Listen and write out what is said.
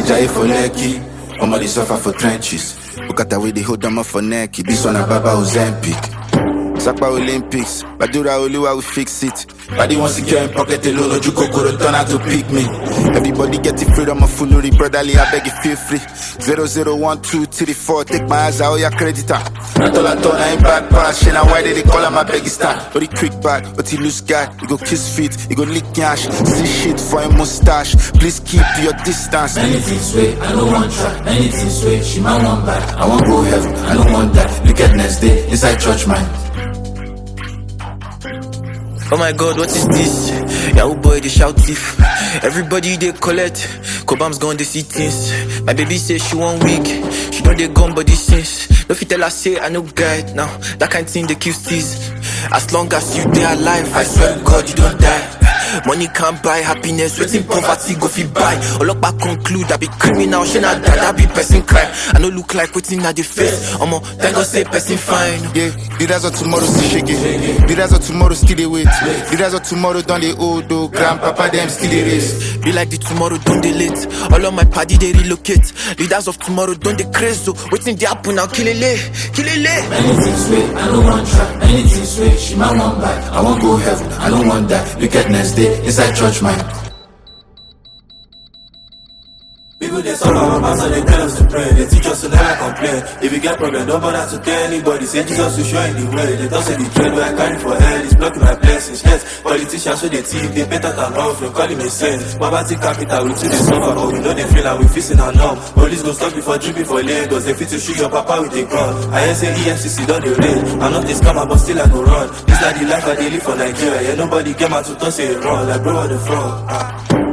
Jai for Lekki, Omo they suffer for trenches. Look at the way they hold them up for neck. This one a Baba Ozempic. Sakpa Olympics, Badura Oluwa will fix it. Body wants to get in pocket alone, no juko koro turn out to pick me. Everybody get the freedom of foolery, brotherly, I beg you feel free. 001234, take my eyes out, your creditor. I told I ain't bad pass, shit, now why did they call him my beggy star? But he quick bad, but he loose guy, he go kiss feet, he go lick cash, see shit for a mustache. Please keep your distance. Anything sweet, I don't want try. Anything sweet, she might want back. I want go heaven, I don't want that. Look at next day, inside church mind. Oh my God, what is this? Yahoo boy, they shout thief. Everybody they collect. Cobam's gone, they see things. My baby say she 1 week. She know they gone body since. No fit tell her say I no guide now. That kind of thing they keep steez. As long as you they alive, I swear to God you don't die. Money can't buy happiness, waiting poverty go fi buy. Olokpa conclude I be criminal, she not that be person crime. I no look like waiting at the face. Omo, thank God say person fine. Yeah, the rise of tomorrow still shake it. The rise of tomorrow still they wait. The rise of tomorrow done the old though. Grandpapa them still they race. Be like the tomorrow don't they late. All of my party they relocate. Leaders of tomorrow don't they crazy. So waiting they happen now, kill it. Anything sweet, I don't want try. Anything sweet, she might want back. I want go heaven, I don't want that. Look at next day, inside church mind. People they solve our mamas and they tell us to pray. They teach us to never complain. If you get problem, don't bother to tell anybody. Say Jesus will show you the way. They don't say the trade where I carry for hell is blocking my blessings. Yes, politicians so they thief, they better than off. You call him a saint. Poverty capital, we too they suffer, but we know they feel and we facing our numb. Police go stop before dripping for Lagos. They fit to shoot your papa with a gun. I hear say EFCC don't they rain. I'm not this scammer, but still I go run. This like the life I they live for Nigeria. Yeah, nobody came out to say it wrong. Like bro on the front.